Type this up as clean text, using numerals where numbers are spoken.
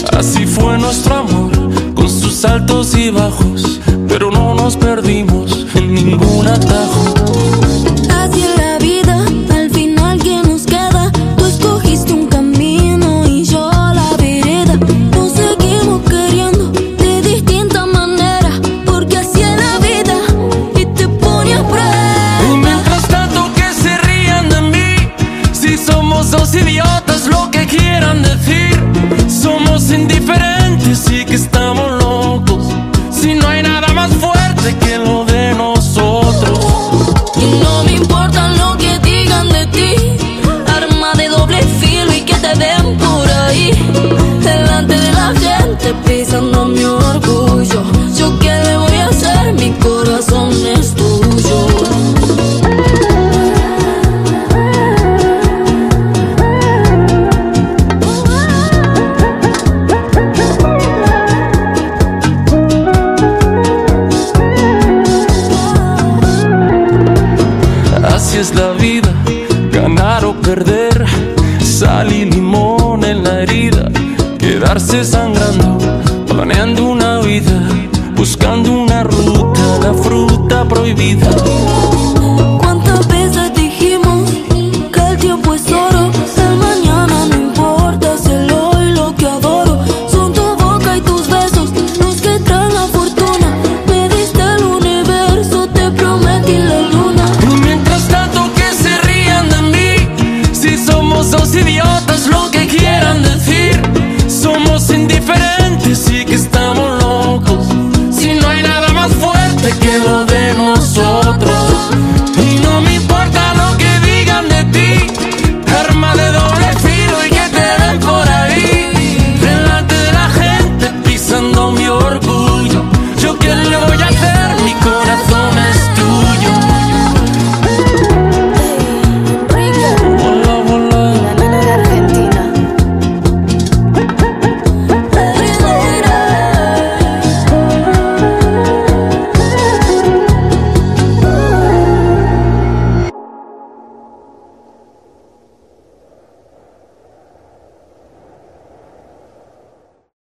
Así fue nuestro amor, con sus altos y bajos, pero no nos perdimos en ningún atajo. Así es la vida, al final ¿qué nos queda? Tú escogiste un camino y yo la vereda. Nos seguimos queriendo de distinta manera, porque así es la vida y te pone a prueba. Y mientras tanto que se rían de mí, si somos dos idiotas, lo que quieran decir. Somos indiferentes y que estamos locos, si no hay nada más fuerte que lo de nosotros. Y no me importa lo que digan de ti, arma de doble filo y que te den por ahí, delante de la gente pisando mi orgullo. Yo qué le voy a hacer, mi corazón es tuyo. Así es la vida, ganar o perder, sal y limón en la herida, quedarse sangrando, planeando una vida, buscando una ruta, la fruta prohibida.